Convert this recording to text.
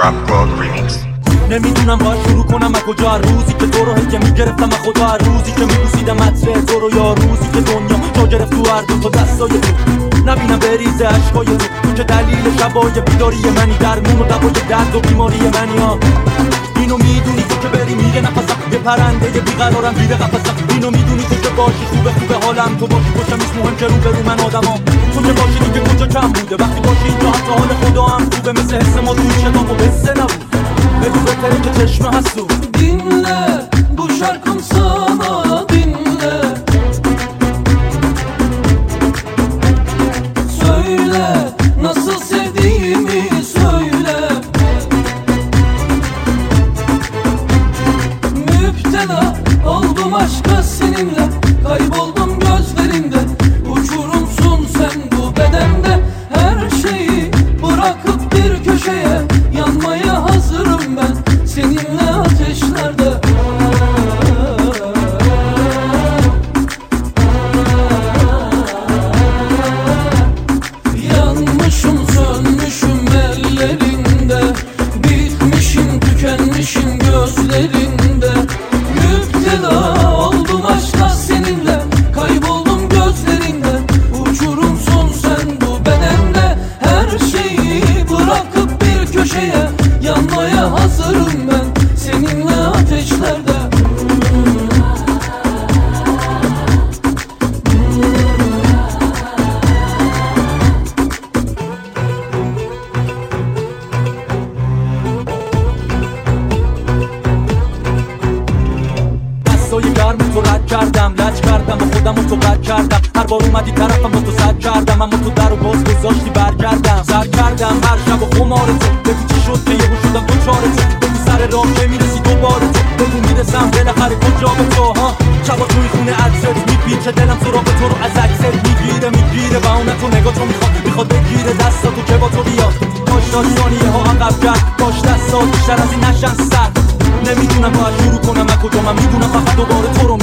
Rap God Remix. نمیدونم باید شروع کنم از کجا، روزی که تو رو هجه میگرفتم از خدا، روزی که میبوسیدم عطر تو رو، یا روزی که دنیا جا گرفت تو هر دو تا دستای تو، نبینم بریزه عشقای تو که دلیل شبای بیداری منی، درمون و دوای درد و بیماری منی ها. اینو میدونی تو که بری میره نفسم، یه پرنده بیقرارم بیره قفسم. اینو میدونی تو که باشی خوبه حالم، تو باشی خوشم نیست مهم که رو به رو من آدمام، تو که باشی دیگه کجا کم بوده، وقتی باشی اینجا حتی حال خدا هم خوبه، مثل حس ما توی شتاب و حسه نبود، بگو بهتره که چشمه هست تو. Dinle bu şarkım sana, dinle. Söyle nasıl sevdiğimi söyle. Müptela oldum aşka seninle, kayboldum gözlerinde. Uçurumsun sen bu bedende, her şeyi bırakıp bir köşeye yanmaya hazırım ben seninle ateşlerde. Yanmışım sönmüşüm ellerinde, bitmişim tükenmişim gözlerinde. Müptela oldum aşka seninle, kayboldum gözlerinde. Uçurumsun sen bu bedende, her şeyi bırakıp bir köşeye yanmaya hazırım ben seninle ateşlerde. دستای گرم تو رد کردم، لج کردم و خودم تو بد کردم، هر بار اومدی طرفم با تو صد کردم، اما تو در و باز گذاشتی برگردم، سر کردم هر شب و خمار تو، بگو چی شد که یهو شدم تو چاره تو، بگو سر راه که میرسی دوباره تو، بگو میرسم بالاخره کجا به تو ها. شبا توی خونه عکست میپیچه دلم سراغ تو رو از عکست میگیره و اون تو نگاه تو میخواد بگیره دستاتو که با تو بیاد، کاش تا ثانیه ها عقب کرد، کاش دستا بیشتر از این نشن سر. نمیدونم باید شروع کنم از کجا، من میدونم فقط دوباره تو رو